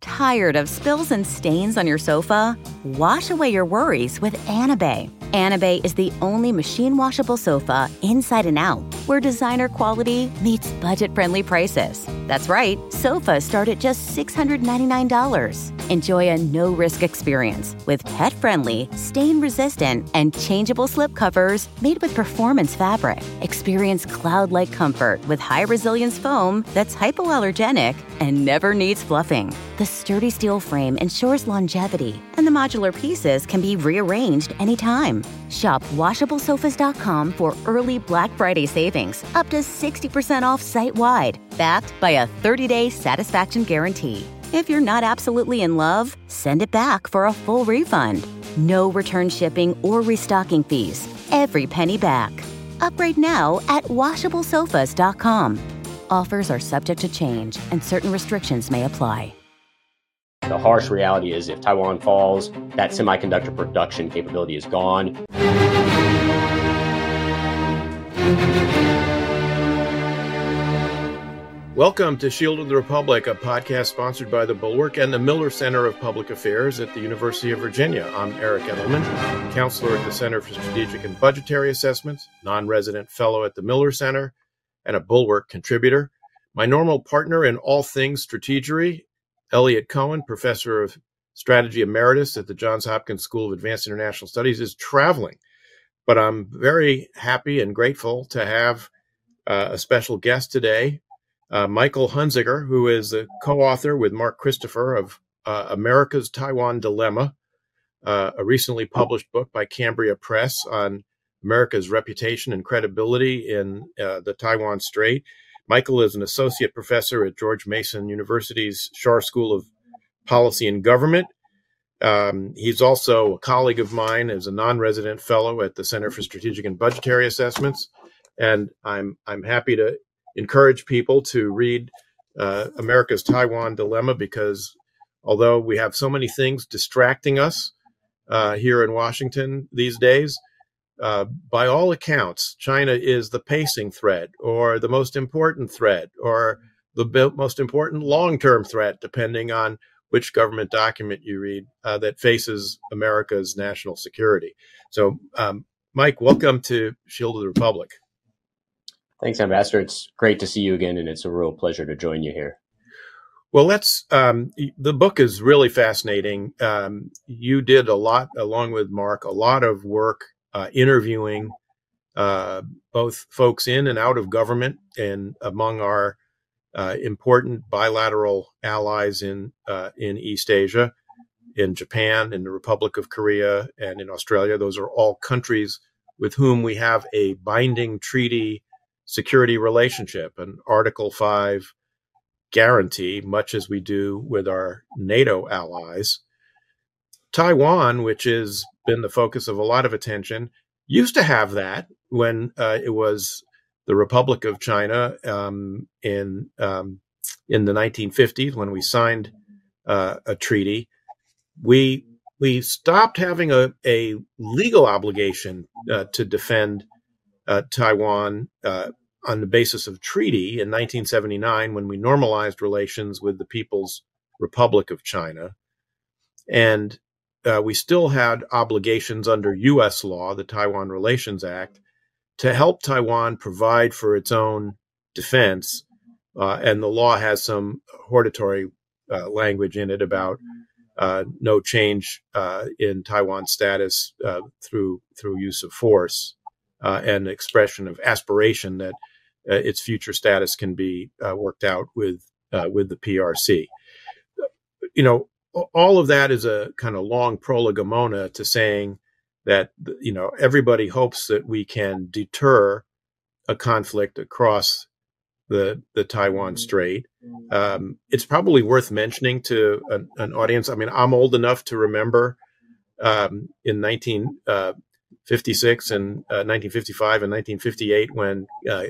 Tired of spills and stains on your sofa? Wash away your worries with Anabei. Anabei is the only machine washable sofa inside and out, where designer quality meets budget-friendly prices. That's right, sofas start at just $699. Enjoy a no-risk experience with pet-friendly, stain-resistant, and changeable slip covers made with performance fabric. Experience cloud-like comfort with high-resilience foam that's hypoallergenic and never needs fluffing. The sturdy steel frame ensures longevity, and the modular pieces can be rearranged anytime. Shop WashableSofas.com for early Black Friday savings, up to 60% off site-wide, backed by a 30-day satisfaction guarantee. If you're not absolutely in love, send it back for a full refund. No return shipping or restocking fees. Every penny back. Upgrade now at WashableSofas.com. Offers are subject to change, and certain restrictions may apply. The harsh reality is if Taiwan falls, that semiconductor production capability is gone. Welcome to Shield of the Republic, a podcast sponsored by the Bulwark and the Miller Center of Public Affairs at the University of Virginia. I'm Eric Edelman, counselor at the Center for Strategic and Budgetary Assessments, non-resident fellow at the Miller Center, and a Bulwark contributor. My normal partner in all things strategery, Elliot Cohen, professor of strategy emeritus at the Johns Hopkins School of Advanced International Studies, is traveling. But I'm very happy and grateful to have a special guest today, Michael Hunziker, who is the co-author with Mark Christopher of America's Taiwan Dilemma, a recently published book by Cambria Press on America's reputation and credibility in the Taiwan Strait. Michael is an associate professor at George Mason University's Schar School of Policy and Government. He's also a colleague of mine as a non-resident fellow at the Center for Strategic and Budgetary Assessments. And I'm happy to encourage people to read America's Taiwan Dilemma, because although we have so many things distracting us here in Washington these days, by all accounts, China is the pacing threat, or the most important threat, or the most important long-term threat, depending on which government document you read, that faces America's national security. So, Mike, welcome to Shield of the Republic. Thanks, Ambassador. It's great to see you again, and it's a real pleasure to join you here. Well, the book is really fascinating. You did a lot, along with Mark, a lot of work interviewing both folks in and out of government and among our important bilateral allies in East Asia, in Japan, in the Republic of Korea, and in Australia. Those are all countries with whom we have a binding treaty security relationship, an Article 5 guarantee, much as we do with our NATO allies. Taiwan, which has been the focus of a lot of attention, used to have that when it was the Republic of China in the 1950s, when we signed a treaty. We stopped having a legal obligation to defend Taiwan on the basis of treaty in 1979, when we normalized relations with the People's Republic of China. And we still had obligations under U.S. law, the Taiwan Relations Act, to help Taiwan provide for its own defense. And the law has some hortatory language in it about no change in Taiwan's status through use of force, and expression of aspiration that its future status can be worked out with the PRC. You know, all of that is a kind of long prolegomena to saying that, you know, everybody hopes that we can deter a conflict across the Taiwan Strait. It's probably worth mentioning to an audience. I mean, I'm old enough to remember in 1956 and 1955 and 1958 when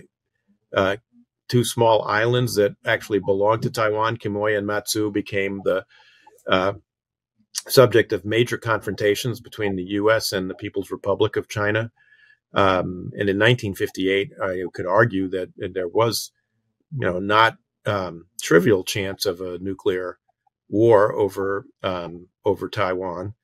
two small islands that actually belonged to Taiwan, Quemoy and Matsu, became the subject of major confrontations between the U.S. and the People's Republic of China. And in 1958, I could argue that there was, you know, not trivial chance of a nuclear war over Taiwan,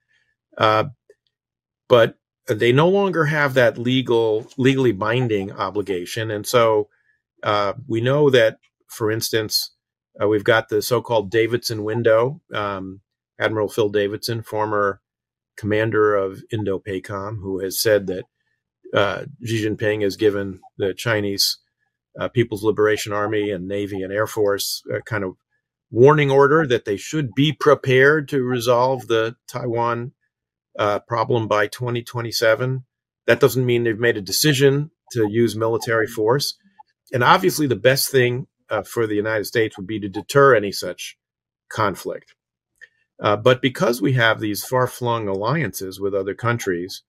but they no longer have that legally binding obligation, and so we know that, for instance, we've got the so-called Davidson window. Admiral Phil Davidson, former commander of Indo-PACOM, who has said that Xi Jinping has given the Chinese People's Liberation Army and Navy and Air Force a kind of warning order that they should be prepared to resolve the Taiwan problem by 2027. That doesn't mean they've made a decision to use military force. And obviously, the best thing for the United States would be to deter any such conflict. But because we have these far-flung alliances with other countries,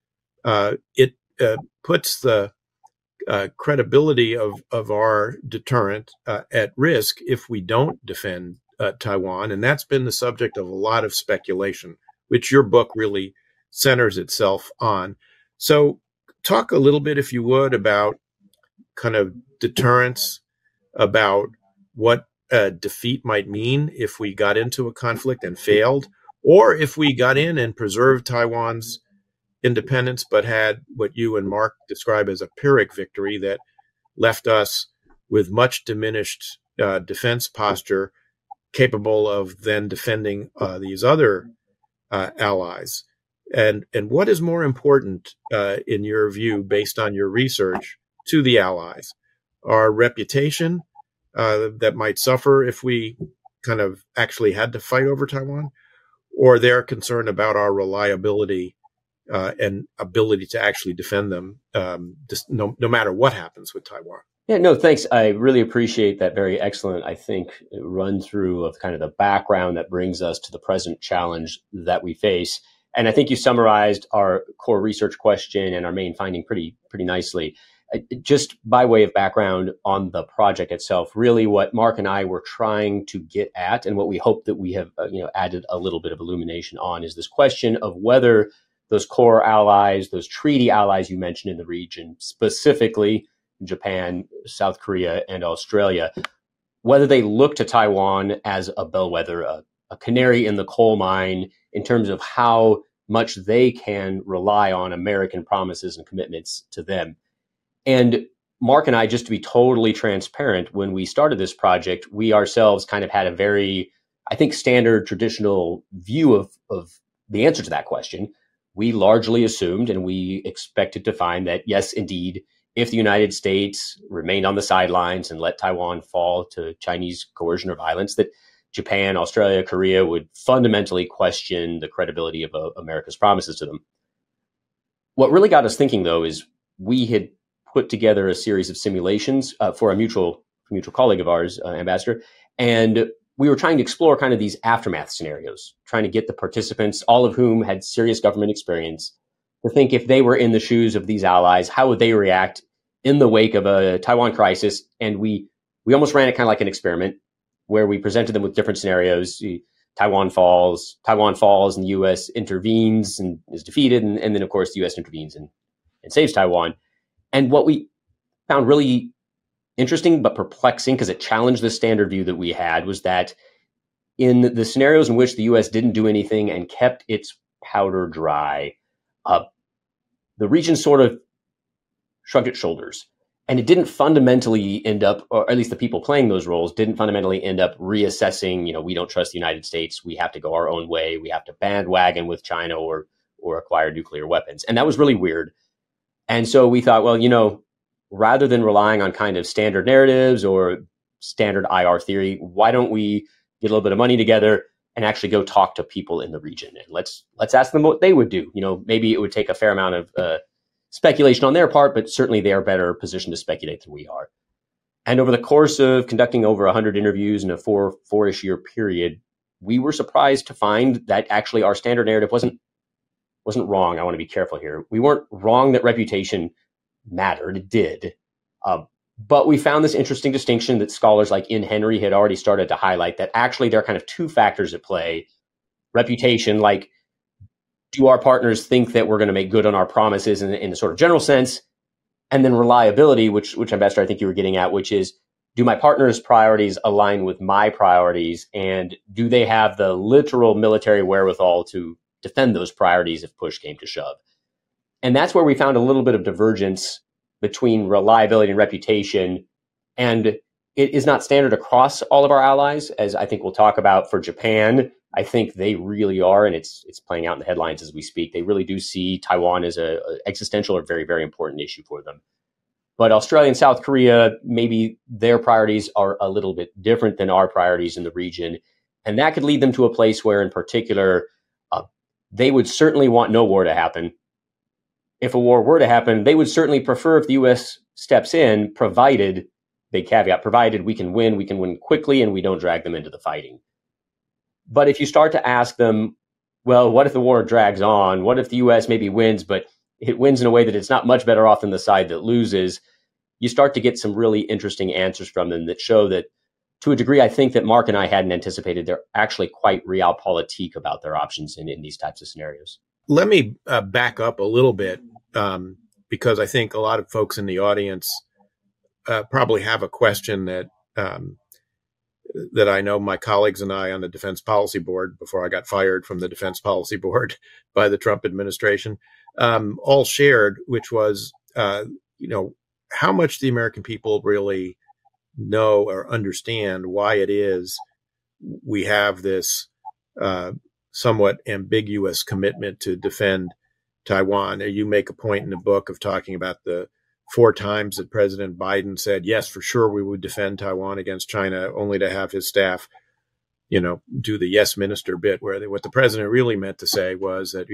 it puts the credibility of our deterrent at risk if we don't defend Taiwan. And that's been the subject of a lot of speculation, which your book really centers itself on. So talk a little bit, if you would, about kind of deterrence, about what defeat might mean if we got into a conflict and failed, or if we got in and preserved Taiwan's independence, but had what you and Mark describe as a Pyrrhic victory that left us with much diminished defense posture, capable of then defending these other allies. And what is more important, in your view, based on your research, to the allies? Our reputation that might suffer if we kind of actually had to fight over Taiwan, or their concern about our reliability and ability to actually defend them, no matter what happens with Taiwan? Yeah, no, thanks. I really appreciate that very excellent, I think, run through of kind of the background that brings us to the present challenge that we face. And I think you summarized our core research question and our main finding pretty nicely. Just by way of background on the project itself, really what Mark and I were trying to get at, and what we hope that we have added a little bit of illumination on, is this question of whether those core allies, those treaty allies you mentioned in the region, specifically Japan, South Korea, and Australia, whether they look to Taiwan as a bellwether, a canary in the coal mine in terms of how much they can rely on American promises and commitments to them. And Mark and I, just to be totally transparent, when we started this project, we ourselves kind of had a very, I think, standard traditional view of the answer to that question. We largely assumed, and we expected to find that, yes, indeed, if the United States remained on the sidelines and let Taiwan fall to Chinese coercion or violence, that Japan, Australia, Korea would fundamentally question the credibility of America's promises to them. What really got us thinking, though, is we had put together a series of simulations for a mutual colleague of ours, Ambassador, and we were trying to explore kind of these aftermath scenarios, trying to get the participants, all of whom had serious government experience, to think if they were in the shoes of these allies, how would they react in the wake of a Taiwan crisis. And we almost ran it kind of like an experiment where we presented them with different scenarios. Taiwan falls, and the U.S. intervenes and is defeated. And then, of course, the U.S. intervenes and saves Taiwan. And what we found really interesting but perplexing, because it challenged the standard view that we had, was that in the scenarios in which the U.S. didn't do anything and kept its powder dry, the region sort of shrugged its shoulders. And it didn't fundamentally end up, or at least the people playing those roles didn't fundamentally end up reassessing, we don't trust the United States, we have to go our own way, we have to bandwagon with China or acquire nuclear weapons. And that was really weird. And so we thought, well, rather than relying on kind of standard narratives or standard IR theory, why don't we get a little bit of money together and actually go talk to people in the region? And let's ask them what they would do. Maybe it would take a fair amount of speculation on their part, but certainly they are better positioned to speculate than we are. And over the course of conducting over 100 interviews in a four-ish year period, we were surprised to find that actually our standard narrative wasn't wrong. I want to be careful here. We weren't wrong that reputation mattered. It did. But we found this interesting distinction that scholars like Ian Henry had already started to highlight, that actually there are kind of two factors at play. Reputation, like, do our partners think that we're going to make good on our promises in the sort of general sense? And then reliability, which Ambassador, I think you were getting at, which is, do my partner's priorities align with my priorities? And do they have the literal military wherewithal to defend those priorities if push came to shove? And that's where we found a little bit of divergence between reliability and reputation. And it is not standard across all of our allies, as I think we'll talk about. For Japan, I think they really are, and it's playing out in the headlines as we speak. They really do see Taiwan as a existential or very, very important issue for them. But Australia and South Korea, maybe their priorities are a little bit different than our priorities in the region. And that could lead them to a place where, in particular, they would certainly want no war to happen. If a war were to happen, they would certainly prefer if the U.S. steps in, provided, big caveat, provided we can win quickly, and we don't drag them into the fighting. But if you start to ask them, well, what if the war drags on? What if the U.S. maybe wins, but it wins in a way that it's not much better off than the side that loses? You start to get some really interesting answers from them that show that, to a degree, I think that Mark and I hadn't anticipated, they're actually quite realpolitik about their options in these types of scenarios. Let me back up a little bit, because I think a lot of folks in the audience probably have a question that I know my colleagues and I on the Defense Policy Board, before I got fired from the Defense Policy Board by the Trump administration, all shared, which was, how much the American people really know or understand why it is we have this somewhat ambiguous commitment to defend Taiwan. You make a point in the book of talking about the 4 times that President Biden said, yes, for sure, we would defend Taiwan against China, only to have his staff, do the yes minister bit, where what the president really meant to say was that,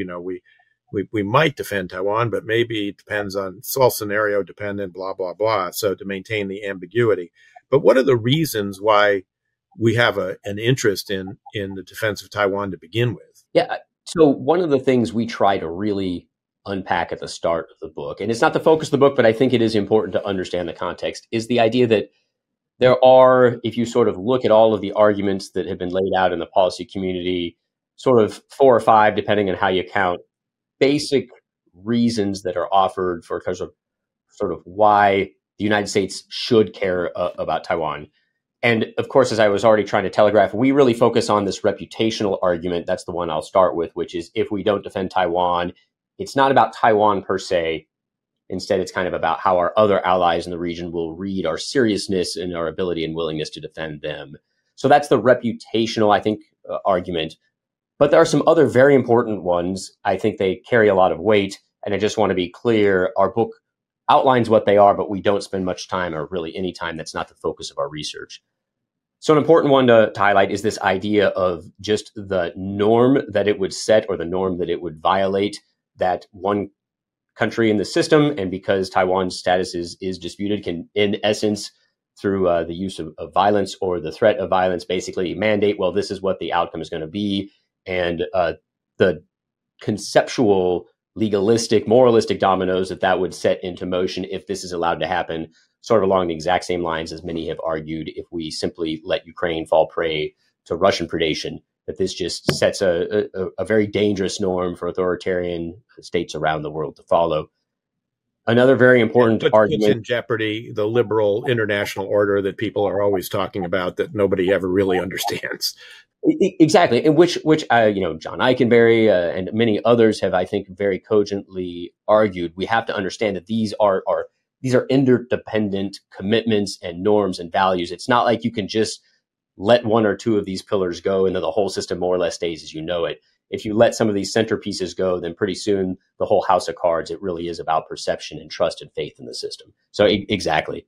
we might defend Taiwan, but maybe it depends on, it's all scenario dependent, blah, blah, blah. So to maintain the ambiguity. But what are the reasons why we have an interest in the defense of Taiwan to begin with? Yeah. So one of the things we try to really unpack at the start of the book, and it's not the focus of the book, but I think it is important to understand the context, is the idea that there are, if you sort of look at all of the arguments that have been laid out in the policy community, sort of 4 or 5, depending on how you count, basic reasons that are offered for sort of why the United States should care about Taiwan. And of course, as I was already trying to telegraph, we really focus on this reputational argument. That's the one I'll start with, which is, if we don't defend Taiwan, it's not about Taiwan per se. Instead, it's kind of about how our other allies in the region will read our seriousness and our ability and willingness to defend them. So that's the reputational, I think, argument. But there are some other very important ones. I think they carry a lot of weight. And I just want to be clear, our book outlines what they are, but we don't spend much time, or really any time. That's not the focus of our research. So an important one to highlight is this idea of just the norm that it would set, or the norm that it would violate, that one country in the system, and because Taiwan's status is disputed, can, in essence, through the use of violence or the threat of violence, basically mandate, well, this is what the outcome is going to be. And the conceptual, legalistic, moralistic dominoes that would set into motion if this is allowed to happen, sort of along the exact same lines as many have argued, if we simply let Ukraine fall prey to Russian predation, that this just sets a very dangerous norm for authoritarian states around the world to follow. Another very important argument, puts in jeopardy the liberal international order that people are always talking about, that nobody ever really understands. Exactly, in which John Eikenberry and many others have, I think, very cogently argued. We have to understand that these are interdependent commitments and norms and values. It's not like you can just let 1 or 2 of these pillars go and then the whole system more or less stays as you know it. If you let some of these centerpieces go, then pretty soon the whole house of cards, it really is about perception and trust and faith in the system. So exactly.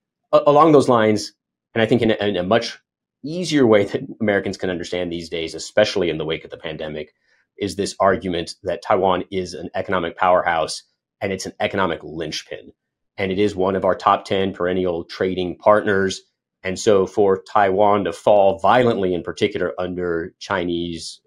Along those lines, and I think in a much easier way that Americans can understand these days, especially in the wake of the pandemic, is this argument that Taiwan is an economic powerhouse and it's an economic linchpin. And it is one of our top 10 perennial trading partners. And so for Taiwan to fall violently, in particular under Chinese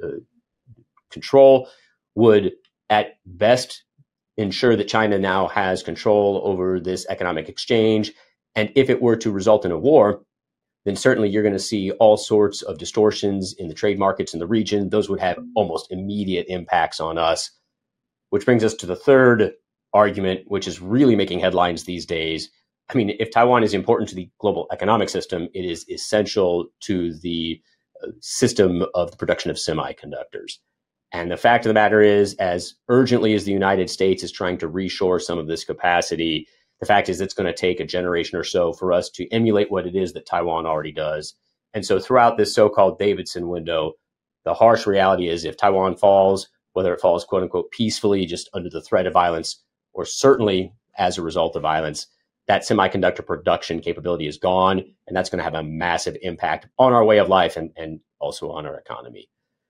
control, would at best ensure that China now has control over this economic exchange. And if it were to result in a war, then certainly you're going to see all sorts of distortions in the trade markets in the region. Those would have almost immediate impacts on us, which brings us to the third argument, which is really making headlines these days, I mean, if Taiwan is important to the global economic system, it is essential to the system of the production of semiconductors. And the fact of the matter is, as urgently as the United States is trying to reshore some of this capacity, the fact is it's going to take a generation or so for us to emulate what it is that Taiwan already does. And so throughout this so-called Davidson window, the harsh reality is if Taiwan falls, whether it falls, quote unquote, peacefully, just under the threat of violence, or certainly as a result of violence, that semiconductor production capability is gone. And that's going to have a massive impact on our way of life and also on our economy.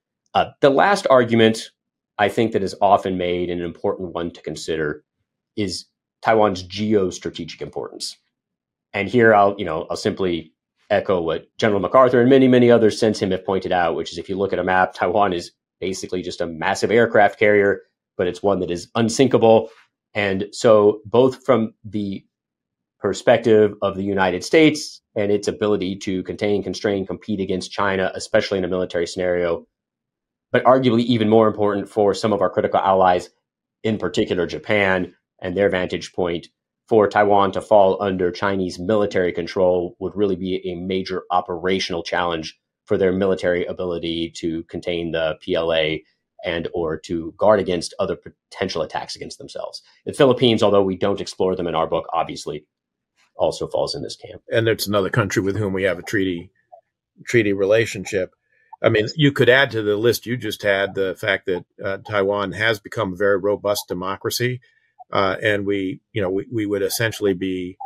The last argument I think that is often made, and an important one to consider, is Taiwan's geostrategic importance. And here I'll simply echo what General MacArthur and many, many others since him have pointed out, which is if you look at a map, Taiwan is basically just a massive aircraft carrier, but it's one that is unsinkable. And so both from the perspective of the United States and its ability to contain, constrain, compete against China, especially in a military scenario, but arguably even more important for some of our critical allies, in particular Japan, and their vantage point, for Taiwan to fall under Chinese military control would really be a major operational challenge for their military ability to contain the PLA and or to guard against other potential attacks against themselves. The Philippines, although we don't explore them in our book, obviously also falls in this camp. And it's another country with whom we have a treaty relationship. I mean, you could add to the list you just had the fact that Taiwan has become a very robust democracy. And we would essentially be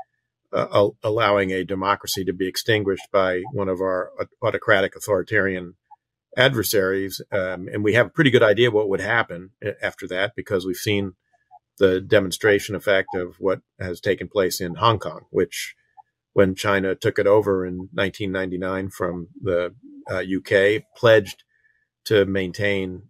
allowing a democracy to be extinguished by one of our autocratic authoritarian adversaries. And we have a pretty good idea what would happen after that, because we've seen the demonstration effect of what has taken place in Hong Kong, which when China took it over in 1999 from the UK, pledged to maintain,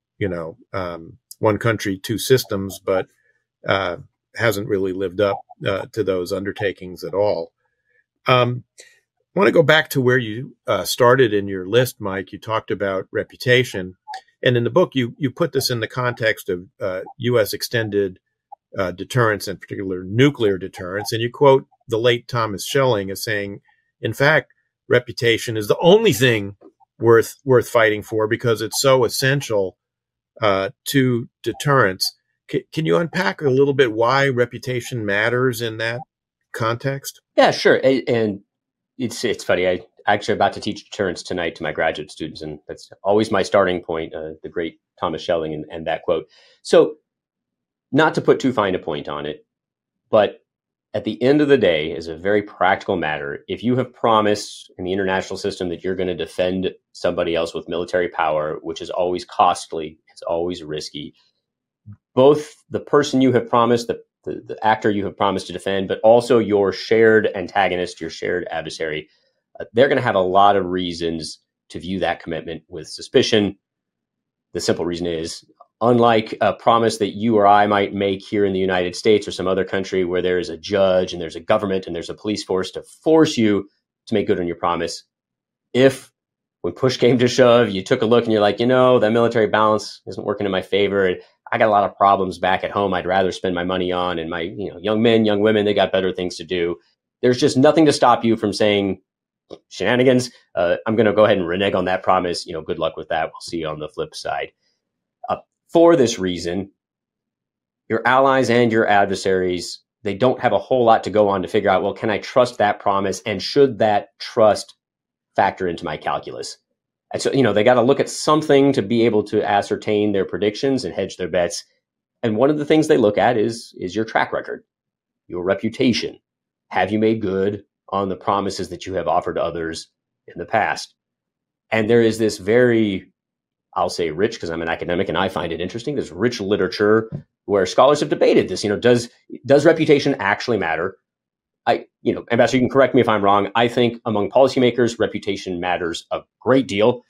one country, two systems, but hasn't really lived up to those undertakings at all. I want to go back to where you started in your list, Mike. You talked about reputation. And in the book, you put this in the context of U.S. extended deterrence, in particular nuclear deterrence. And you quote the late Thomas Schelling as saying, in fact, reputation is the only thing worth fighting for because it's so essential to deterrence. Can you unpack a little bit why reputation matters in that context? Yeah, sure. And it's funny. I actually about to teach deterrence tonight to my graduate students, and that's always my starting point, the great Thomas Schelling and that quote. So not to put too fine a point on it, but at the end of the day, as a very practical matter, if you have promised in the international system that you're going to defend somebody else with military power, which is always costly, it's always risky, both the person you have promised, the actor you have promised to defend, but also your shared antagonist, your shared adversary, they're going to have a lot of reasons to view that commitment with suspicion. The simple reason is, unlike a promise that you or I might make here in the United States or some other country where there is a judge and there's a government and there's a police force to force you to make good on your promise, if when push came to shove, you took a look and you're like, that military balance isn't working in my favor, I got a lot of problems back at home I'd rather spend my money on, and my young men, young women, they got better things to do. There's just nothing to stop you from saying, shenanigans, I'm going to go ahead and renege on that promise. Good luck with that. We'll see you on the flip side. For this reason, your allies and your adversaries, they don't have a whole lot to go on to figure out, well, can I trust that promise? And should that trust factor into my calculus? And so, they got to look at something to be able to ascertain their predictions and hedge their bets. And one of the things they look at is your track record, your reputation. Have you made good on the promises that you have offered to others in the past? And there is this very, I'll say rich, because I'm an academic and I find it interesting, this rich literature where scholars have debated this. Does reputation actually matter? Ambassador, you can correct me if I'm wrong. I think among policymakers, reputation matters a great deal.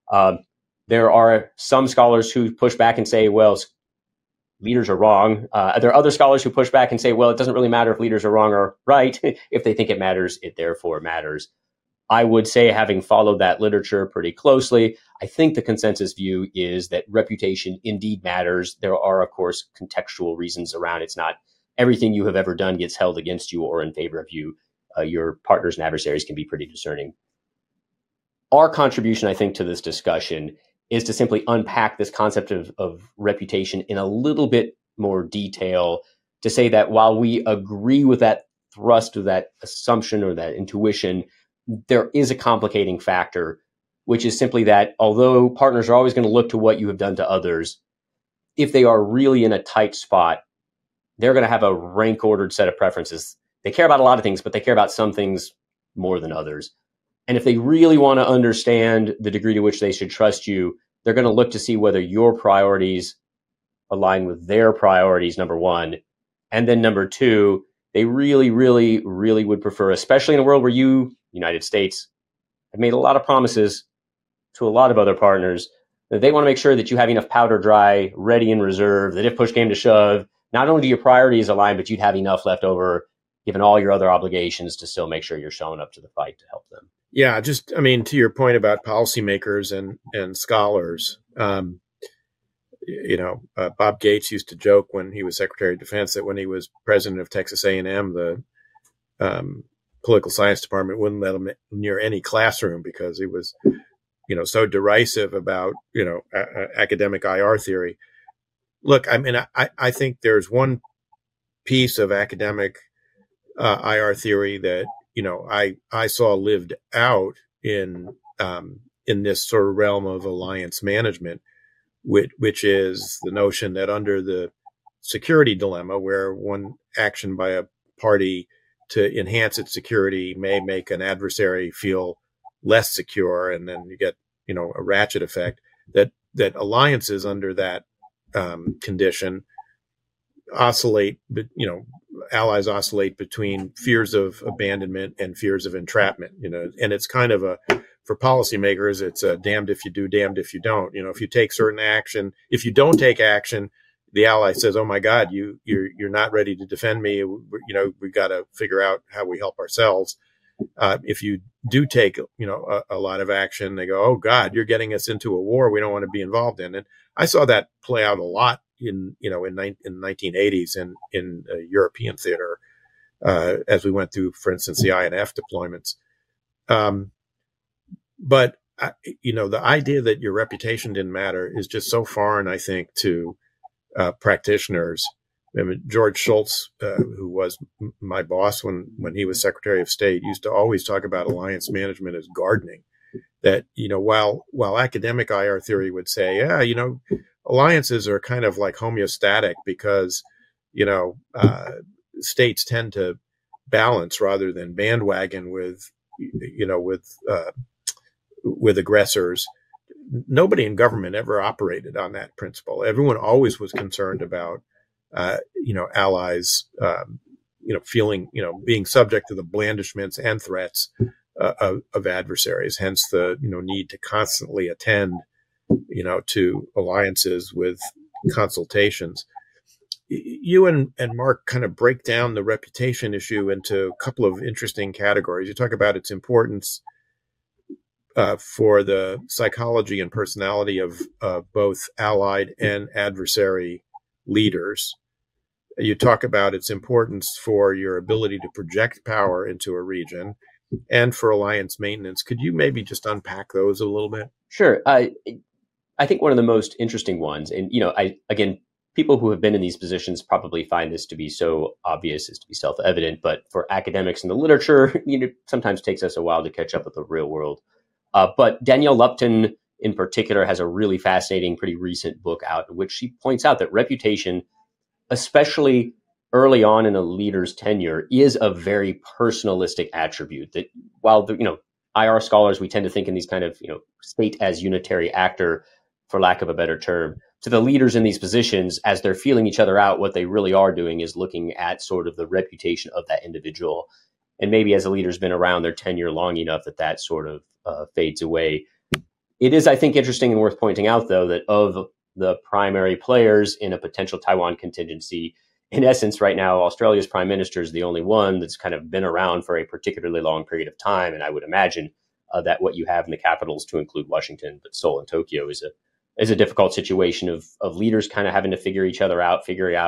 There are some scholars who push back and say, well, leaders are wrong. There are other scholars who push back and say, well, it doesn't really matter if leaders are wrong or right. If they think it matters, it therefore matters. I would say, having followed that literature pretty closely, I think the consensus view is that reputation indeed matters. There are, of course, contextual reasons around. It's not everything you have ever done gets held against you or in favor of you. Your partners and adversaries can be pretty discerning. Our contribution, I think, to this discussion is to simply unpack this concept of reputation in a little bit more detail, to say that while we agree with that thrust of that assumption or that intuition, there is a complicating factor, which is simply that although partners are always going to look to what you have done to others, if they are really in a tight spot, they're going to have a rank ordered set of preferences. They care about a lot of things, but they care about some things more than others. And if they really want to understand the degree to which they should trust you, they're going to look to see whether your priorities align with their priorities, number one. And then number two, they really, really, really would prefer, especially in a world where you, United States, have made a lot of promises to a lot of other partners, that they want to make sure that you have enough powder dry, ready in reserve, that if push came to shove, not only do your priorities align, but you'd have enough left over, given all your other obobligations, to still make sure you're showing up to the fight to help them. Yeah, just, I mean, to your point about policymakers and scholars, Bob Gates used to joke when he was Secretary of Defense that when he was president of Texas A&M, the political science department wouldn't let him near any classroom because he was, so derisive about, academic IR theory. Look, I mean, I think there's one piece of academic IR theory that, I saw lived out in this sort of realm of alliance management, which is the notion that under the security dilemma, where one action by a party to enhance its security may make an adversary feel less secure, and then you get, a ratchet effect, that alliances under that condition oscillate, but allies oscillate between fears of abandonment and fears of entrapment, and it's kind of for policymakers, it's a damned if you do, damned if you don't. If you take certain action, if you don't take action, the ally says, "Oh my God, you're not ready to defend me. We've got to figure out how we help ourselves." If you do take, a lot of action, they go, "Oh God, you're getting us into a war we don't want to be involved in." And I saw that play out a lot in the 1980s in European theater, as we went through, for instance, the INF deployments. But the idea that your reputation didn't matter is just so foreign, I think, to practitioners. I mean, George Shultz, who was my boss when he was Secretary of State, used to always talk about alliance management as gardening. That, while academic IR theory would say, yeah, alliances are kind of like homeostatic because, states tend to balance rather than bandwagon with aggressors. Nobody in government ever operated on that principle. Everyone always was concerned about, allies, feeling, being subject to the blandishments and threats of adversaries. Hence the, need to constantly attend, to alliances with consultations. You and Mark kind of break down the reputation issue into a couple of interesting categories. You talk about its importance for the psychology and personality of both allied and adversary leaders. You talk about its importance for your ability to project power into a region and for alliance maintenance. Could you maybe just unpack those a little bit? Sure. I think one of the most interesting ones, and, again, people who have been in these positions probably find this to be so obvious as to be self-evident, but for academics in the literature, sometimes takes us a while to catch up with the real world. But Danielle Lupton in particular has a really fascinating, pretty recent book out in which she points out that reputation, especially early on in a leader's tenure, is a very personalistic attribute. That while IR scholars, we tend to think in these kind of state as unitary actor, for lack of a better term, to the leaders in these positions, as they're feeling each other out, what they really are doing is looking at sort of the reputation of that individual. And maybe as a leader's been around their tenure long enough that sort of fades away. It is, I think, interesting and worth pointing out, though, that of the primary players in a potential Taiwan contingency, in essence, right now, Australia's prime minister is the only one that's kind of been around for a particularly long period of time. And I would imagine that what you have in the capitals, to include Washington, but Seoul and Tokyo, is a difficult situation of leaders kind of having to figure each other out, figuring out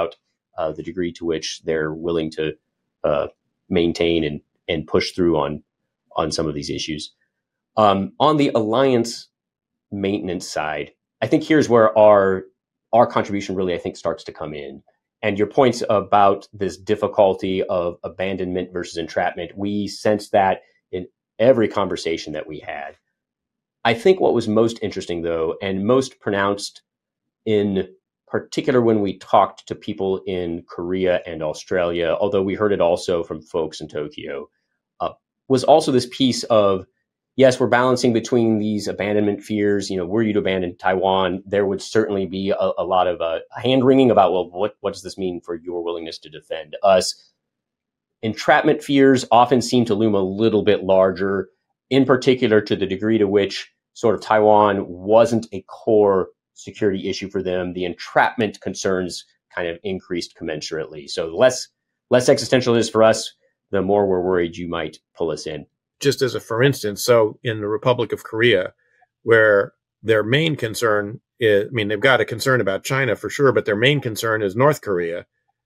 the degree to which they're willing to maintain and push through on some of these issues. On the alliance maintenance side, I think here's where our contribution really, I think, starts to come in. And your points about this difficulty of abandonment versus entrapment, we sense that in every conversation that we had. I think what was most interesting, though, and most pronounced in particular when we talked to people in Korea and Australia, although we heard it also from folks in Tokyo, was also this piece of, yes, we're balancing between these abandonment fears. Were you to abandon Taiwan, there would certainly be a lot of hand-wringing about, well, what does this mean for your willingness to defend us? Entrapment fears often seem to loom a little bit larger, in particular to the degree to which sort of Taiwan wasn't a core security issue for them. The entrapment concerns kind of increased commensurately. So the less existential it is for us, the more we're worried you might pull us in. Just as a for instance, so in the Republic of Korea, where their main concern is, they've got a concern about China for sure, but their main concern is North Korea.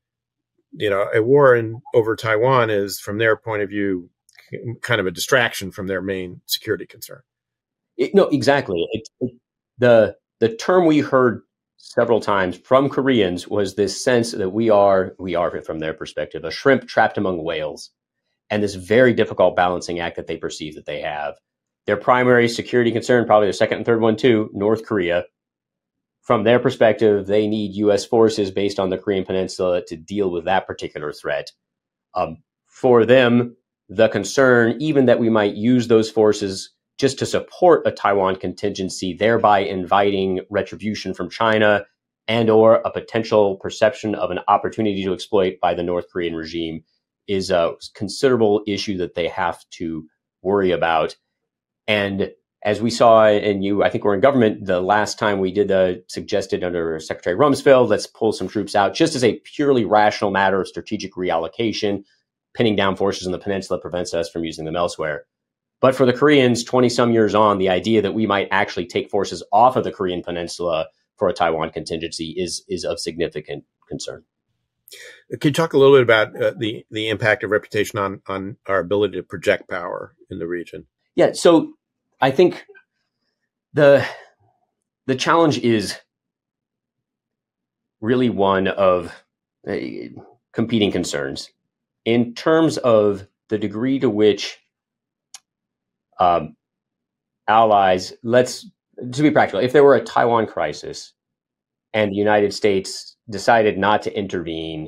A war over Taiwan is, from their point of view, kind of a distraction from their main security concern. No, exactly. The term we heard several times from Koreans was this sense that we are, from their perspective, a shrimp trapped among whales, and this very difficult balancing act that they perceive that they have. Their primary security concern, probably their second and third one too, North Korea. From their perspective, they need U.S. forces based on the Korean Peninsula to deal with that particular threat. For them, the concern, even that we might use those forces just to support a Taiwan contingency, thereby inviting retribution from China and or a potential perception of an opportunity to exploit by the North Korean regime, is a considerable issue that they have to worry about. And as we saw, and you, I think, were in government the last time we did suggested under Secretary Rumsfeld, let's pull some troops out, just as a purely rational matter of strategic reallocation. Pinning down forces in the peninsula prevents us from using them elsewhere. But for the Koreans, 20 some years on, the idea that we might actually take forces off of the Korean Peninsula for a Taiwan contingency is of significant concern. Can you talk a little bit about the impact of reputation on our ability to project power in the region? Yeah, so I think the challenge is really one of competing concerns in terms of the degree to which allies, to be practical, if there were a Taiwan crisis and the United States decided not to intervene,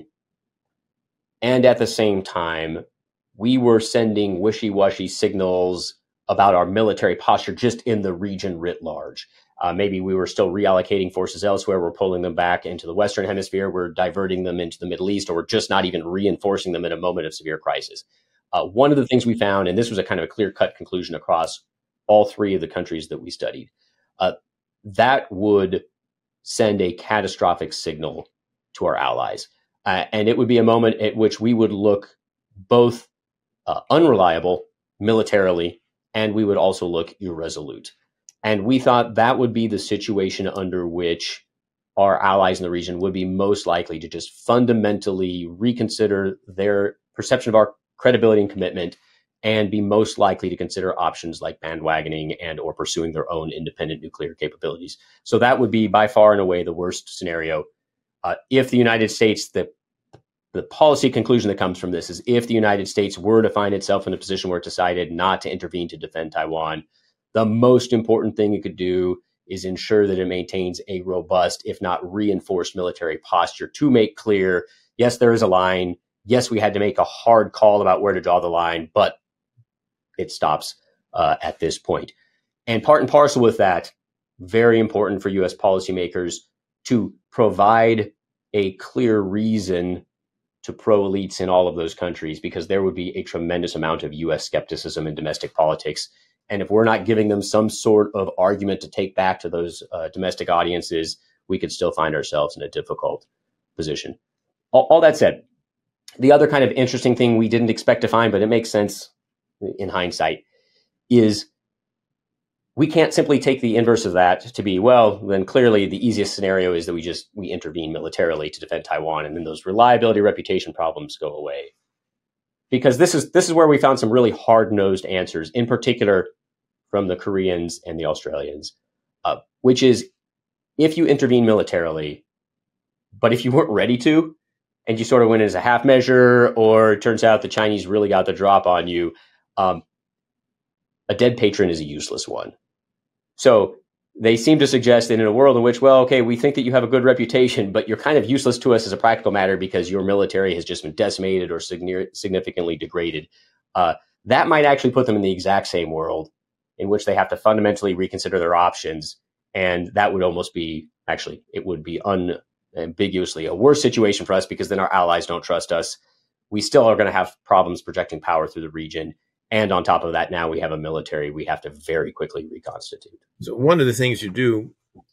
and at the same time, we were sending wishy-washy signals about our military posture just in the region writ large. Maybe we were still reallocating forces elsewhere. We're pulling them back into the Western Hemisphere. We're diverting them into the Middle East, or we're just not even reinforcing them in a moment of severe crisis. One of the things we found, and this was a kind of a clear-cut conclusion across all three of the countries that we studied, that would send a catastrophic signal to our allies. And it would be a moment at which we would look both unreliable militarily, and we would also look irresolute. And we thought that would be the situation under which our allies in the region would be most likely to just fundamentally reconsider their perception of our credibility and commitment, and be most likely to consider options like bandwagoning and or pursuing their own independent nuclear capabilities. So that would be by far and away the worst scenario. If the United States, the policy conclusion that comes from this is if the United States were to find itself in a position where it decided not to intervene to defend Taiwan, the most important thing it could do is ensure that it maintains a robust, if not reinforced, military posture to make clear, yes, there is a line. Yes, we had to make a hard call about where to draw the line, but it stops at this point. And part and parcel with that, very important for U.S. policymakers to provide a clear reason to pro-elites in all of those countries, because there would be a tremendous amount of U.S. skepticism in domestic politics. And if we're not giving them some sort of argument to take back to those domestic audiences, we could still find ourselves in a difficult position. All that said, the other kind of interesting thing we didn't expect to find, but it makes sense in hindsight, is we can't simply take the inverse of that to be, well, then clearly the easiest scenario is that we intervene militarily to defend Taiwan, and then those reliability reputation problems go away. Because this is where we found some really hard-nosed answers, in particular from the Koreans and the Australians, which is, if you intervene militarily, but if you weren't ready to, and you sort of went as a half measure, or it turns out the Chinese really got the drop on you, a dead patron is a useless one. So they seem to suggest that in a world in which, well, okay, we think that you have a good reputation, but you're kind of useless to us as a practical matter because your military has just been decimated or significantly degraded. That might actually put them in the exact same world in which they have to fundamentally reconsider their options. And that would almost be, actually, it would be unambiguously a worse situation for us, because then our allies don't trust us. We still are going to have problems projecting power through the region. And on top of that, now we have a military we have to very quickly reconstitute. So one of the things you do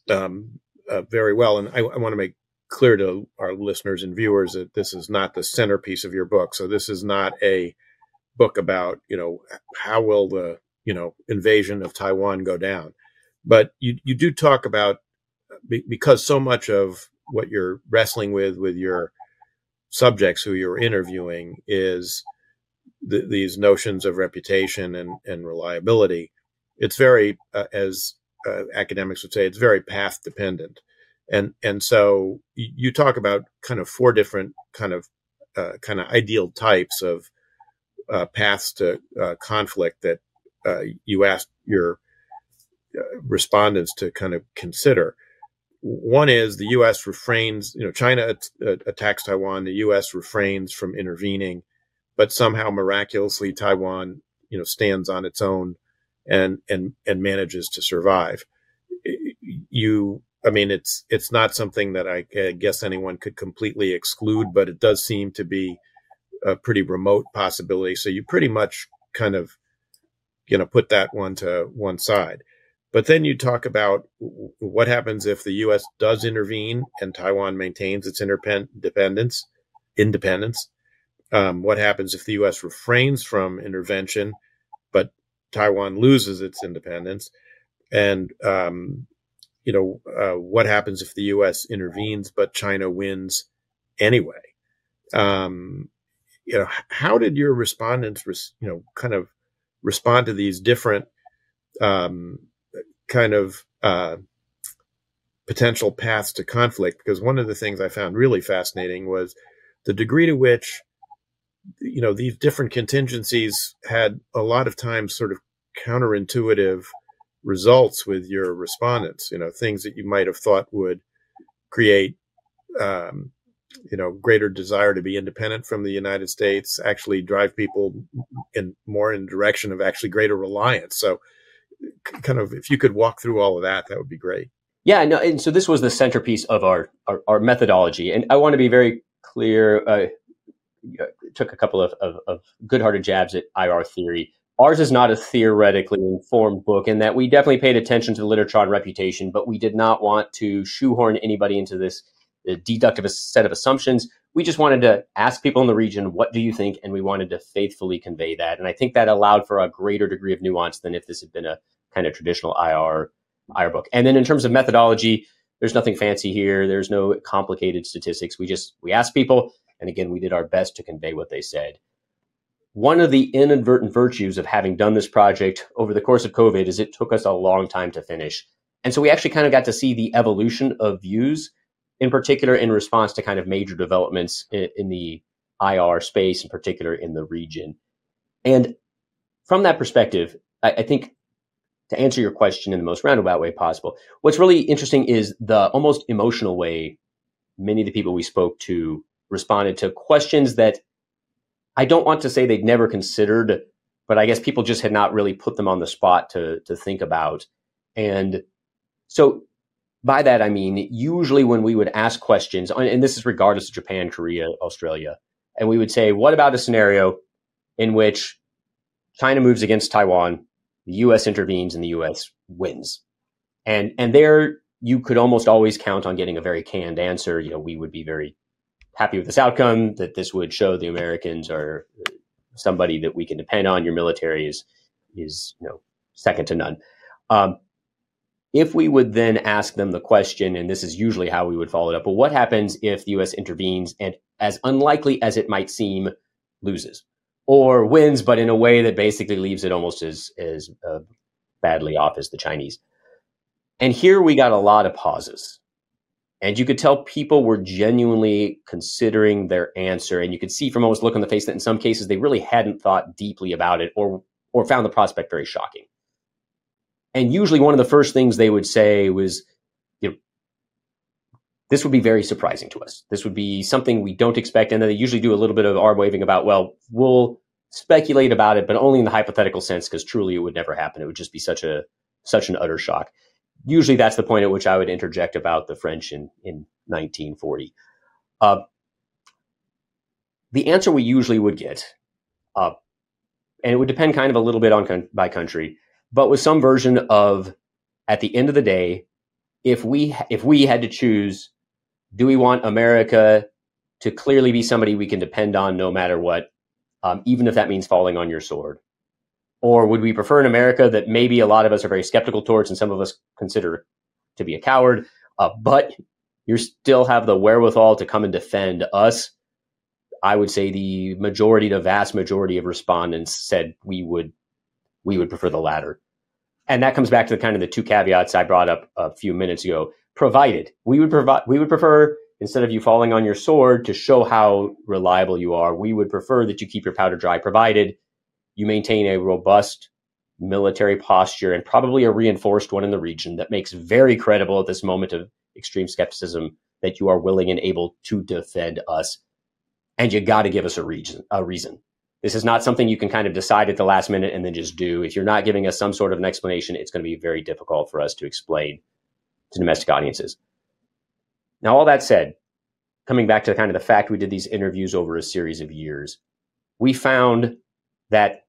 very well, and I want to make clear to our listeners and viewers that this is not the centerpiece of your book. So this is not a book about, how will the, invasion of Taiwan go down. But you do talk about, because so much of what you're wrestling with your subjects who you're interviewing is these notions of reputation and reliability. It's very, as academics would say, it's very path dependent. And so you talk about kind of four different kind of ideal types of paths to conflict that you asked your respondents to kind of consider. One is the U.S. refrains, China attacks Taiwan, the U.S. refrains from intervening, but somehow miraculously Taiwan, stands on its own and manages to survive. It's not something that I guess anyone could completely exclude, but it does seem to be a pretty remote possibility. So you pretty much kind of, put that one to one side. But then you talk about what happens if the U.S. does intervene and Taiwan maintains its independence. What happens if the U.S. refrains from intervention, but Taiwan loses its independence? And, what happens if the U.S. intervenes, but China wins anyway? How did your respondents, kind of respond to these different potential paths to conflict? Because one of the things I found really fascinating was the degree to which these different contingencies had a lot of times sort of counterintuitive results with your respondents, things that you might have thought would create, greater desire to be independent from the United States, actually drive people more in direction of actually greater reliance. So kind of, if you could walk through all of that, that would be great. Yeah, no, and so this was the centerpiece of our methodology. And I want to be very clear. Took a couple of good-hearted jabs at IR theory. Ours is not a theoretically informed book, in that we definitely paid attention to the literature on reputation, but we did not want to shoehorn anybody into this deductive set of assumptions. We just wanted to ask people in the region, what do you think? And we wanted to faithfully convey that. And I think that allowed for a greater degree of nuance than if this had been a kind of traditional IR book. And then in terms of methodology, there's nothing fancy here. There's no complicated statistics. We asked people, and again, we did our best to convey what they said. One of the inadvertent virtues of having done this project over the course of COVID is it took us a long time to finish. And so we actually kind of got to see the evolution of views, in particular in response to kind of major developments in the IR space, in particular in the region. And from that perspective, I think, to answer your question in the most roundabout way possible, what's really interesting is the almost emotional way many of the people we spoke to responded to questions that I don't want to say they'd never considered, but I guess people just had not really put them on the spot to think about. And so by that, I mean, usually when we would ask questions, and this is regardless of Japan, Korea, Australia, and we would say, what about a scenario in which China moves against Taiwan, the U.S. intervenes, and the U.S. wins? And there you could almost always count on getting a very canned answer. We would be very happy with this outcome, that this would show the Americans are somebody that we can depend on. Your military is second to none. If we would then ask them the question, and this is usually how we would follow it up, well, what happens if the U.S. intervenes and, as unlikely as it might seem, loses? Or wins, but in a way that basically leaves it almost as badly off as the Chinese. And here we got a lot of pauses. And you could tell people were genuinely considering their answer. And you could see from almost look on the face that in some cases they really hadn't thought deeply about it or found the prospect very shocking. And usually one of the first things they would say was, this would be very surprising to us. This would be something we don't expect. And then they usually do a little bit of arm waving about, well, we'll speculate about it, but only in the hypothetical sense, because truly it would never happen. It would just be such an utter shock. Usually that's the point at which I would interject about the French in 1940. The answer we usually would get, and it would depend kind of a little bit on by country, but with some version of, at the end of the day, if we had to choose, do we want America to clearly be somebody we can depend on no matter what, even if that means falling on your sword? Or would we prefer an America that maybe a lot of us are very skeptical towards and some of us consider to be a coward, but you still have the wherewithal to come and defend us? I would say the vast majority of respondents said we would prefer the latter. And that comes back to the two caveats I brought up a few minutes ago. Provided we would prefer, instead of you falling on your sword to show how reliable you are, we would prefer that you keep your powder dry, provided you maintain a robust military posture and probably a reinforced one in the region that makes very credible at this moment of extreme skepticism that you are willing and able to defend us. And you got to give us a reason. This is not something you can kind of decide at the last minute and then just do. If you're not giving us some sort of an explanation, it's going to be very difficult for us to explain to domestic audiences. Now, all that said, coming back to kind of the fact we did these interviews over a series of years, we found that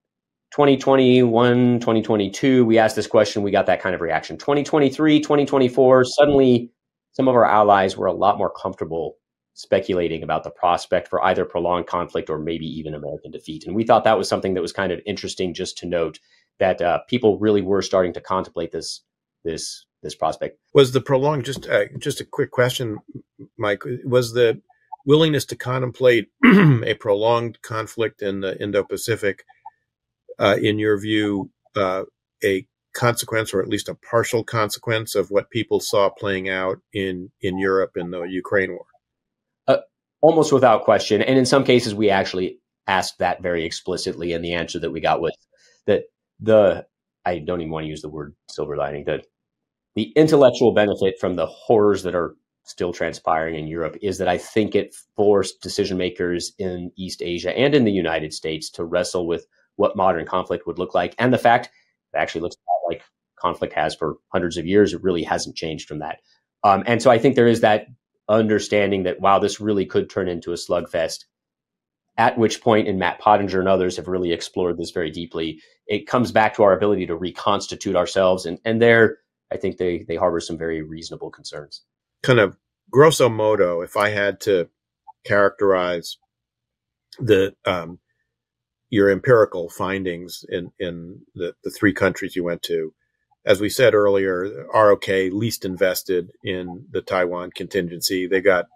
2021, 2022, we asked this question, we got that kind of reaction. 2023, 2024, suddenly some of our allies were a lot more comfortable speculating about the prospect for either prolonged conflict or maybe even American defeat. And we thought that was something that was kind of interesting just to note, that people really were starting to contemplate this prospect. Was the prolonged, just a quick question, Mike, was the willingness to contemplate a prolonged conflict in the Indo-Pacific, in your view, a consequence, or at least a partial consequence, of what people saw playing out in Europe in the Ukraine war? Almost without question. And in some cases, we actually asked that very explicitly. And the answer that we got was that I don't even want to use the word silver lining, that the intellectual benefit from the horrors that are still transpiring in Europe is that I think it forced decision makers in East Asia and in the United States to wrestle with what modern conflict would look like. And the fact it actually looks like conflict has for hundreds of years, it really hasn't changed from that. And so I think there is that understanding that, wow, this really could turn into a slugfest, at which point, and Matt Pottinger and others have really explored this very deeply, it comes back to our ability to reconstitute ourselves. And there, I think they harbor some very reasonable concerns. Kind of grosso modo, if I had to characterize your empirical findings in the three countries you went to, as we said earlier, ROK least invested in the Taiwan contingency. They got,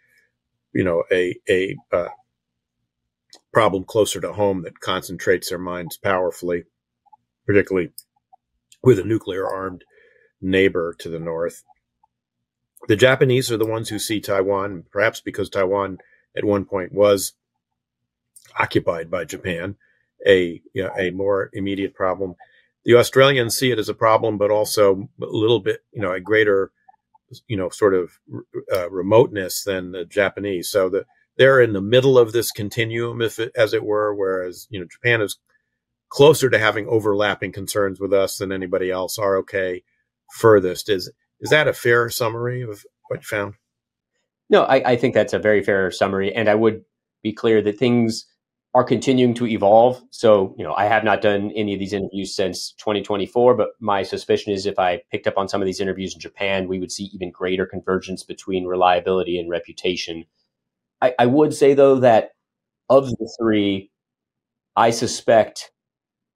a problem closer to home that concentrates their minds powerfully, particularly with a nuclear-armed neighbor to the north. The Japanese are the ones who see Taiwan, perhaps because Taiwan at one point was occupied by Japan, a more immediate problem. The Australians see it as a problem, but also a little bit, a greater, sort of remoteness than the Japanese. So they're in the middle of this continuum, as it were, whereas, Japan is closer to having overlapping concerns with us than anybody else. ROK furthest. Is that a fair summary of what you found? No, I think that's a very fair summary. And I would be clear that things are continuing to evolve. So, I have not done any of these interviews since 2024, but my suspicion is if I picked up on some of these interviews in Japan, we would see even greater convergence between reliability and reputation. I would say, though, that of the three, I suspect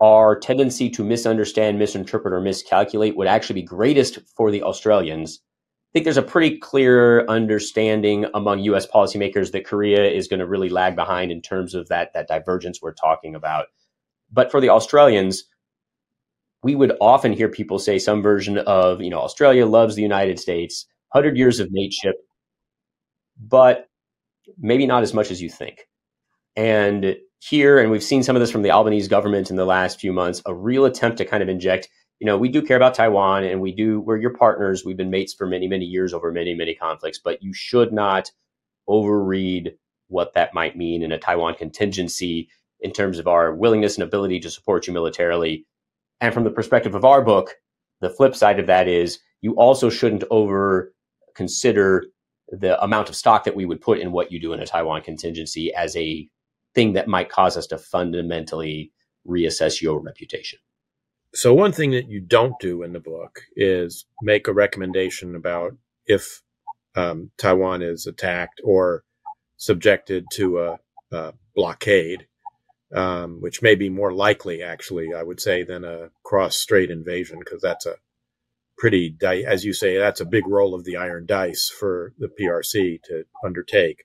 our tendency to misunderstand, misinterpret, or miscalculate would actually be greatest for the Australians. I think there's a pretty clear understanding among U.S. policymakers that Korea is going to really lag behind in terms of that divergence we're talking about. But for the Australians, we would often hear people say some version of, Australia loves the United States, 100 years of mateship, but maybe not as much as you think. And here, and we've seen some of this from the Albanese government in the last few months, a real attempt to kind of inject, we do care about Taiwan and we're your partners. We've been mates for many, many years over many, many conflicts, but you should not overread what that might mean in a Taiwan contingency in terms of our willingness and ability to support you militarily. And from the perspective of our book, the flip side of that is you also shouldn't over consider the amount of stock that we would put in what you do in a Taiwan contingency as a thing that might cause us to fundamentally reassess your reputation. So one thing that you don't do in the book is make a recommendation about if Taiwan is attacked or subjected to a blockade, which may be more likely, actually, I would say, than a cross-strait invasion, because that's a pretty, as you say, that's a big roll of the iron dice for the PRC to undertake.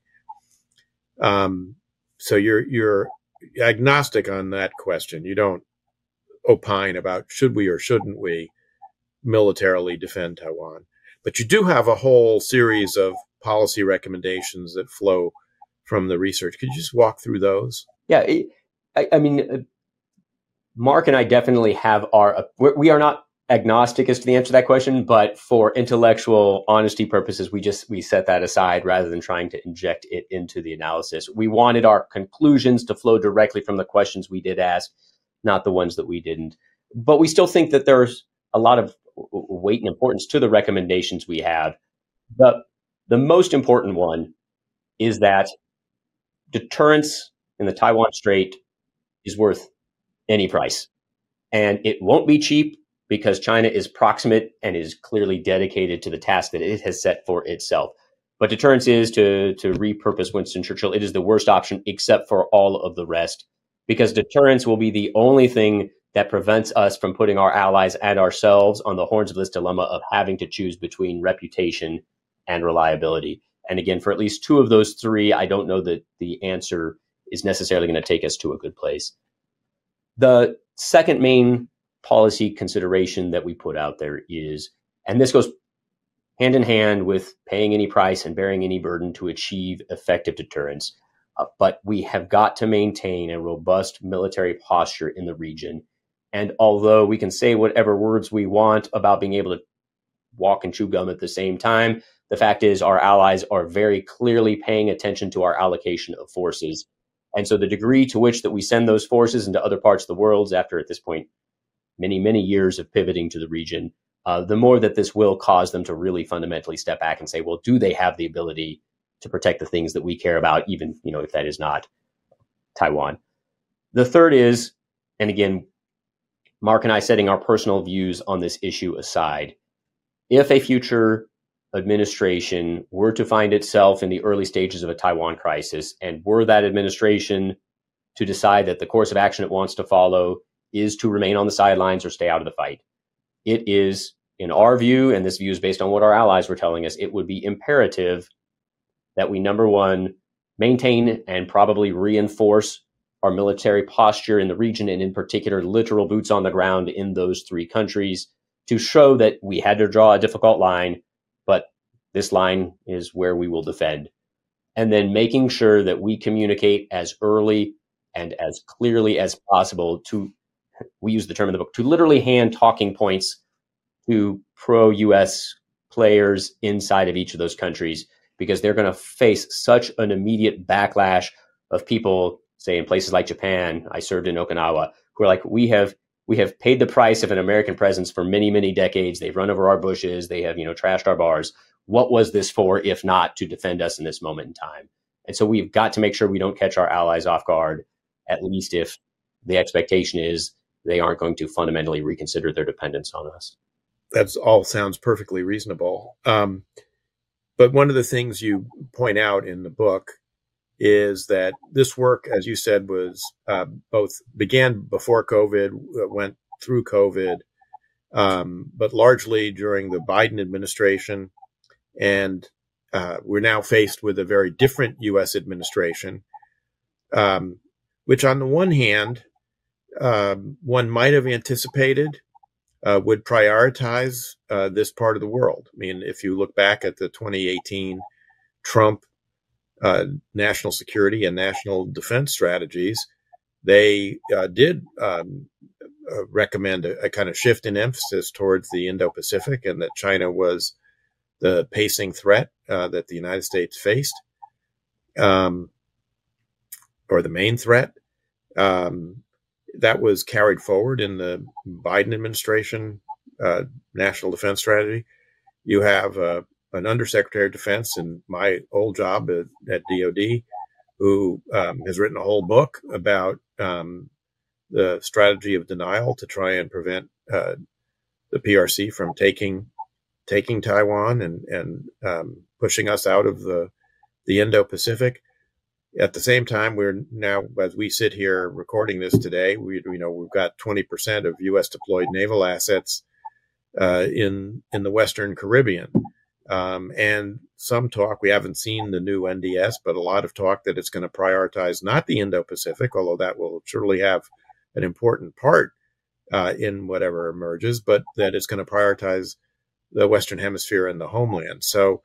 So you're agnostic on that question. You don't opine about should we or shouldn't we militarily defend Taiwan. But you do have a whole series of policy recommendations that flow from the research. Could you just walk through those? Yeah, I mean, Mark and I definitely have we are not agnostic as to the answer to that question, but for intellectual honesty purposes, we set that aside rather than trying to inject it into the analysis. We wanted our conclusions to flow directly from the questions we did ask, not the ones that we didn't. But we still think that there's a lot of weight and importance to the recommendations we have. The most important one is that deterrence in the Taiwan Strait is worth any price. And it won't be cheap because China is proximate and is clearly dedicated to the task that it has set for itself. But deterrence is, to repurpose Winston Churchill, it is the worst option except for all of the rest, because deterrence will be the only thing that prevents us from putting our allies and ourselves on the horns of this dilemma of having to choose between reputation and reliability. And again, for at least two of those three, I don't know that the answer is necessarily going to take us to a good place. The second main policy consideration that we put out there is, and this goes hand in hand with paying any price and bearing any burden to achieve effective deterrence, but we have got to maintain a robust military posture in the region. And although we can say whatever words we want about being able to walk and chew gum at the same time, the fact is our allies are very clearly paying attention to our allocation of forces. And so the degree to which that we send those forces into other parts of the world after, at this point, many, many years of pivoting to the region, the more that this will cause them to really fundamentally step back and say, well, do they have the ability to protect the things that we care about, even, if that is not Taiwan? The third is, and again, Mark and I setting our personal views on this issue aside, if a future administration were to find itself in the early stages of a Taiwan crisis, and were that administration to decide that the course of action it wants to follow is to remain on the sidelines or stay out of the fight, it is, in our view, and this view is based on what our allies were telling us, it would be imperative that we, number one, maintain and probably reinforce our military posture in the region, and in particular, literal boots on the ground in those three countries, to show that we had to draw a difficult line, but this line is where we will defend. And then making sure that we communicate as early and as clearly as possible to, we use the term in the book, to literally hand talking points to pro-US players inside of each of those countries, because they're going to face such an immediate backlash of people, say in places like Japan. I served in Okinawa, who are like, we have paid the price of an American presence for many, many decades. They've run over our bushes. They have, trashed our bars. What was this for, if not to defend us in this moment in time? And so we've got to make sure we don't catch our allies off guard, at least if the expectation is they aren't going to fundamentally reconsider their dependence on us. That all sounds perfectly reasonable. But one of the things you point out in the book is that this work, as you said, was began before COVID, went through COVID, but largely during the Biden administration. And we're now faced with a very different U.S. administration, which on the one hand, one might have anticipated would prioritize this part of the world. I mean, if you look back at the 2018 Trump national security and national defense strategies, they did recommend a kind of shift in emphasis towards the Indo-Pacific, and that China was the pacing threat that the United States faced, or the main threat. That was carried forward in the Biden administration national defense strategy. You have an undersecretary of defense in my old job at DOD who has written a whole book about the strategy of denial to try and prevent the PRC from taking Taiwan and pushing us out of the Indo-Pacific. At the same time, we're now, as we sit here recording this today, we've got 20% of U.S. deployed naval assets in the Western Caribbean. And some talk, we haven't seen the new NDS, but a lot of talk that it's going to prioritize not the Indo-Pacific, although that will surely have an important part in whatever emerges, but that it's going to prioritize the Western Hemisphere and the homeland. So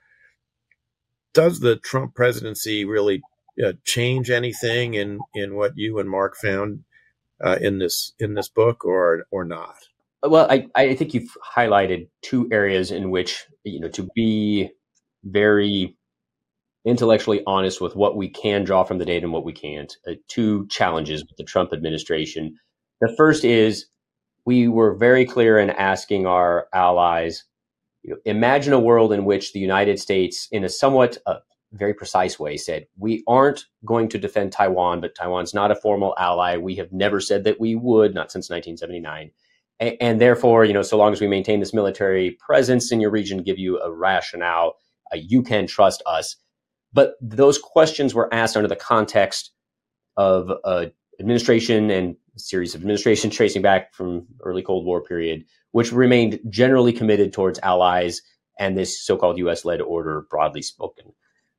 does the Trump presidency really change anything in what you and Mark found in this book, or not? Well, I think you've highlighted two areas in which, to be very intellectually honest with what we can draw from the data and what we can't. Two challenges with the Trump administration. The first is we were very clear in asking our allies, imagine a world in which the United States, in a somewhat very precise way, said, we aren't going to defend Taiwan, but Taiwan's not a formal ally. We have never said that we would, not since 1979. And therefore, so long as we maintain this military presence in your region, give you a rationale, you can trust us. But those questions were asked under the context of administration and a series of administrations tracing back from early Cold War period, which remained generally committed towards allies and this so-called U.S.-led order, broadly spoken.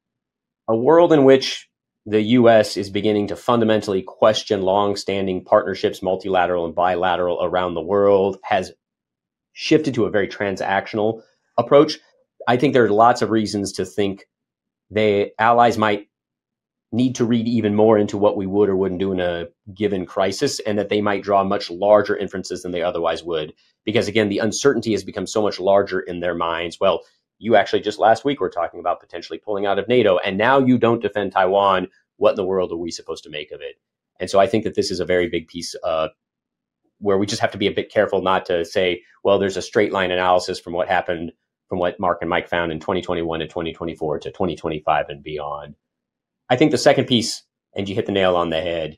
A world in which the U.S. is beginning to fundamentally question long-standing partnerships, multilateral and bilateral, around the world, has shifted to a very transactional approach. I think there are lots of reasons to think the allies might need to read even more into what we would or wouldn't do in a given crisis, and that they might draw much larger inferences than they otherwise would. Because again, the uncertainty has become so much larger in their minds. Well, you actually just last week were talking about potentially pulling out of NATO, and now you don't defend Taiwan. What in the world are we supposed to make of it? And so I think that this is a very big piece where we just have to be a bit careful not to say, well, there's a straight line analysis from what happened, from what Mark and Mike found in 2021 to 2024 to 2025 and beyond. I think the second piece, and you hit the nail on the head,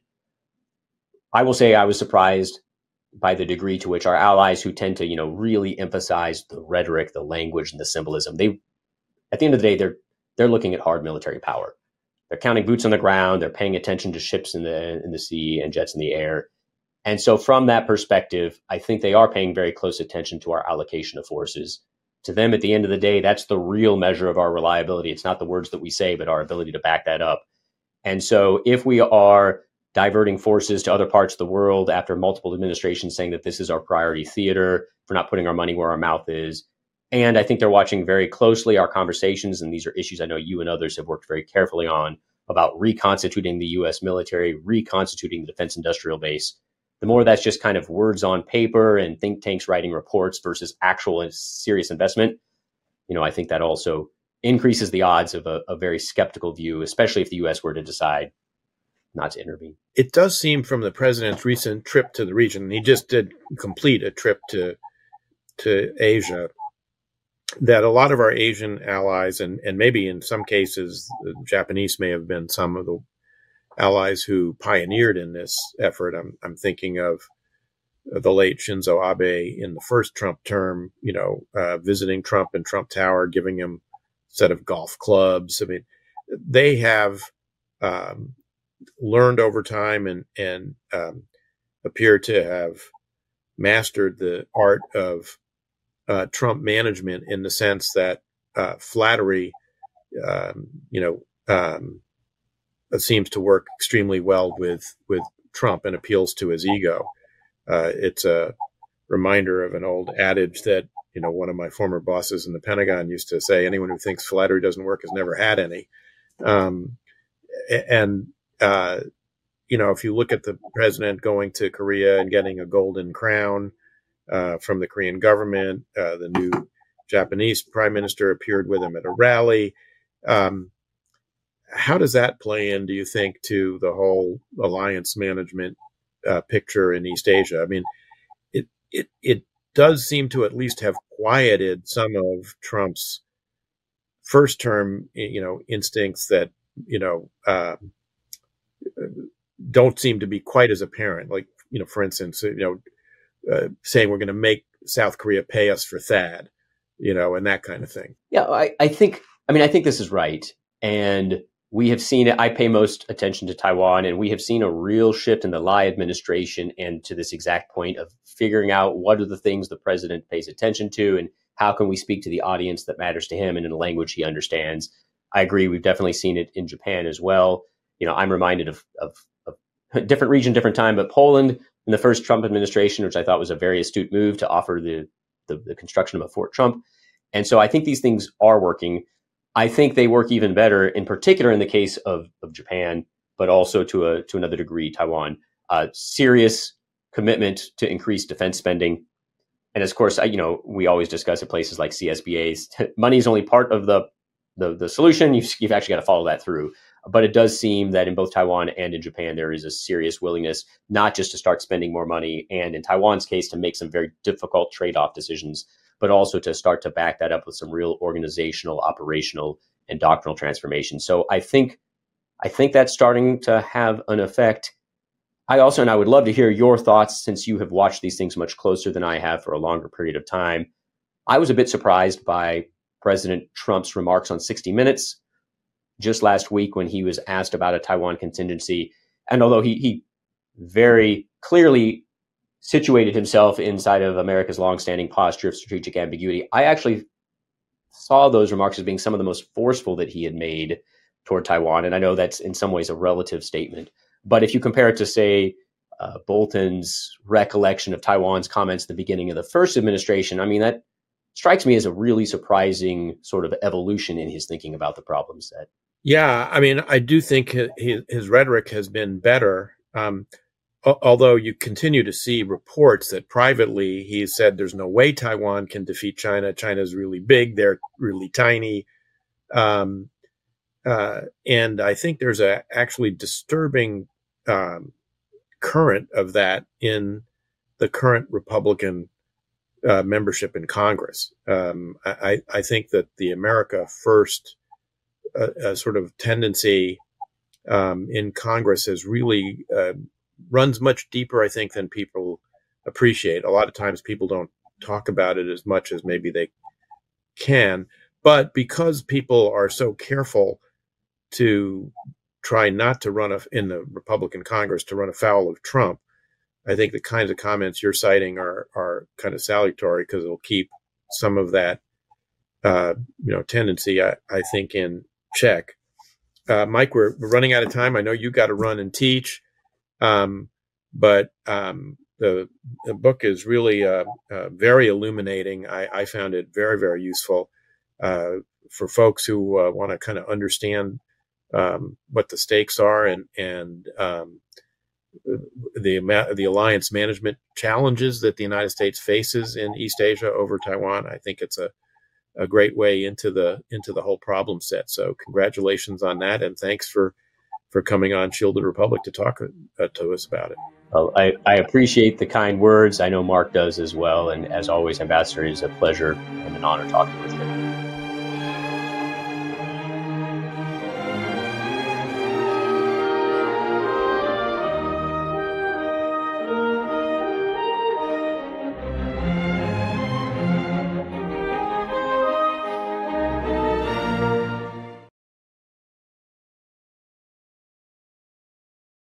I will say I was surprised by the degree to which our allies, who tend to, really emphasize the rhetoric, the language, and the symbolism, they, at the end of the day, they're looking at hard military power. They're counting boots on the ground. They're paying attention to ships in the sea and jets in the air. And so from that perspective, I think they are paying very close attention to our allocation of forces. To them, at the end of the day, that's the real measure of our reliability. It's not the words that we say, but our ability to back that up. And so if we are diverting forces to other parts of the world after multiple administrations saying that this is our priority theater, for not putting our money where our mouth is, and I think they're watching very closely our conversations, and these are issues I know you and others have worked very carefully on, about reconstituting the U.S. military, reconstituting the defense industrial base. The more that's just kind of words on paper and think tanks writing reports versus actual and serious investment, I think that also increases the odds of a very skeptical view, especially if the U.S. were to decide not to intervene. It does seem from the president's recent trip to the region, he just did complete a trip to Asia, that a lot of our Asian allies, and maybe in some cases, the Japanese may have been some of the allies who pioneered in this effort. I'm thinking of the late Shinzo Abe in the first Trump term, visiting Trump in Trump Tower, giving him a set of golf clubs. I mean, they have learned over time and appear to have mastered the art of Trump management in the sense that flattery, seems to work extremely well with Trump and appeals to his ego. It's a reminder of an old adage that, one of my former bosses in the Pentagon used to say, anyone who thinks flattery doesn't work has never had any. If you look at the president going to Korea and getting a golden crown from the Korean government, the new Japanese prime minister appeared with him at a rally. How does that play in, do you think, to the whole alliance management picture in East Asia? I mean, it does seem to at least have quieted some of Trump's first term, instincts that, don't seem to be quite as apparent. Like, for instance, saying we're going to make South Korea pay us for THAAD, and that kind of thing. Yeah, I think this is right. And we have seen it. I pay most attention to Taiwan, and we have seen a real shift in the Lai administration and to this exact point of figuring out what are the things the president pays attention to and how can we speak to the audience that matters to him and in a language he understands. I agree. We've definitely seen it in Japan as well. I'm reminded of a different region, different time, but Poland in the first Trump administration, which I thought was a very astute move to offer the construction of a Fort Trump. And so I think these things are working. I think they work even better, in particular in the case of Japan, but also to another degree, Taiwan. Serious commitment to increase defense spending. And of course, we always discuss at places like CSBAs. Money is only part of the solution. You've actually got to follow that through. But it does seem that in both Taiwan and in Japan, there is a serious willingness not just to start spending more money, and in Taiwan's case, to make some very difficult trade-off decisions, but also to start to back that up with some real organizational, operational, and doctrinal transformation. So I think that's starting to have an effect. I would love to hear your thoughts, since you have watched these things much closer than I have for a longer period of time. I was a bit surprised by President Trump's remarks on 60 Minutes just last week when he was asked about a Taiwan contingency. And although he very clearly situated himself inside of America's longstanding posture of strategic ambiguity, I actually saw those remarks as being some of the most forceful that he had made toward Taiwan. And I know that's in some ways a relative statement. But if you compare it to, say, Bolton's recollection of Taiwan's comments at the beginning of the first administration, that strikes me as a really surprising sort of evolution in his thinking about the problem set. Yeah, I do think his rhetoric has been better, although you continue to see reports that privately he said there's no way Taiwan can defeat China. China's really big, they're really tiny. And I think there's a actually disturbing current of that in the current Republican membership in Congress. I think that the America First sort of tendency in Congress has really runs much deeper, I think, than people appreciate. A lot of times people don't talk about it as much as maybe they can. But because people are so careful to try not to run in the Republican Congress to run afoul of Trump, I think the kinds of comments you're citing are kind of salutary, because it'll keep some of that tendency, I think, in check. Mike, we're running out of time. I know you got to run and teach, but the book is really very illuminating. I found it very, very useful for folks who want to kind of understand what the stakes are and the alliance management challenges that the United States faces in East Asia over Taiwan. I think it's a great way into the whole problem set. So congratulations on that, and thanks for coming on Shielded Republic to talk to us about it. Well, I appreciate the kind words. I know Mark does as well. And as always, Ambassador, it is a pleasure and an honor talking with you.